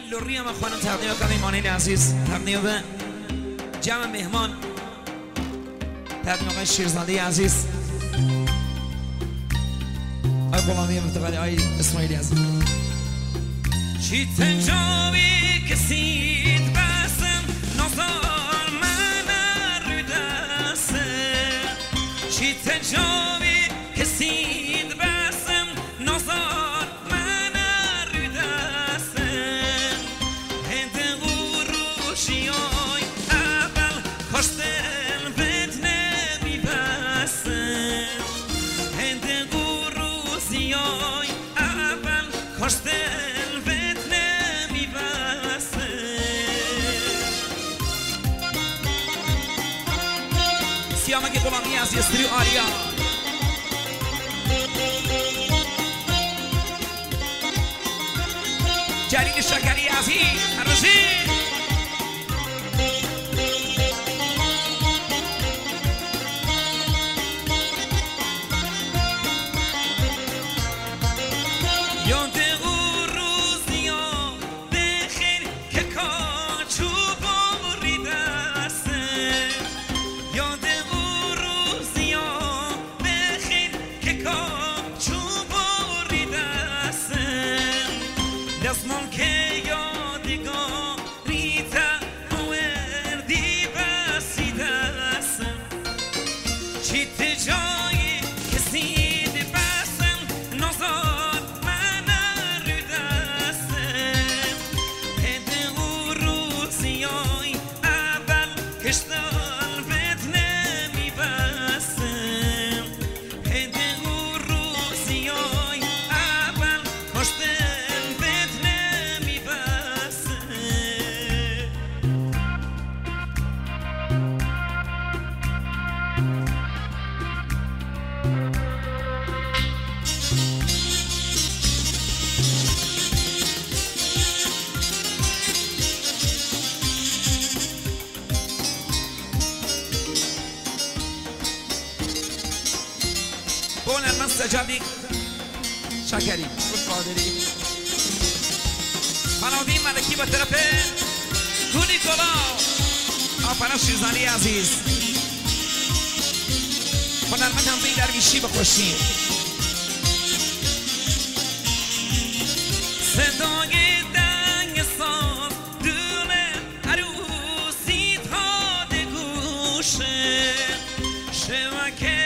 لوریم خانم تقدیم کنم ایمانی عزیز، تقدیم به جمع مهمان، تقدیم آقای شیرزاده عزیز، آقای غلامی مفتقری، آقای اسماعیلی عزیز. چی تجاوی کسید بسم نظر من رو دستم، چی تجاوی کسید بسم نظر من رو دستم، هند غروشی های اول کشتن بد نمی بستم، هند غروشی های اول کشتن سیامک غلامی از استریو آریا. جلیل شکری عزیز رشید یاد او روزیا بخیر که کاچو بریدسته، یاد دستمان که یادگاری آوردی بسی دستم، چی تجایی کسید بسم نزار من رو دستم، هده او روزیای اول کشتن بد نمی بستم، هده او روزیای اول کشتن بولن من سجادی شکری خوش قادری فنادیم ملکی با طرف گونی کلا آفرا شیرزانی عزیز هنرمند همزهی درویشی بخوشیم صدای دنگ ساز دونه عروسی تا ده گوشه شبکه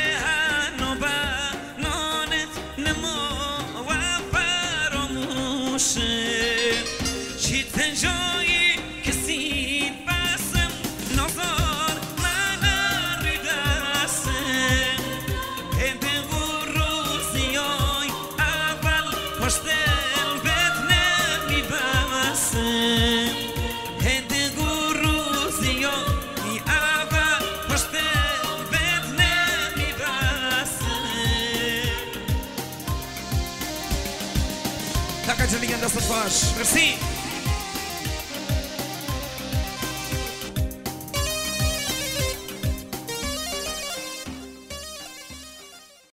چی تجایی کسید بسم نظر من رو دستم، هده او روزیای اول پشتن بد نمی بستم، هده او روزیای اول پشتن بد نمی بستم. تاکا جلیگن دستت باش مرسی.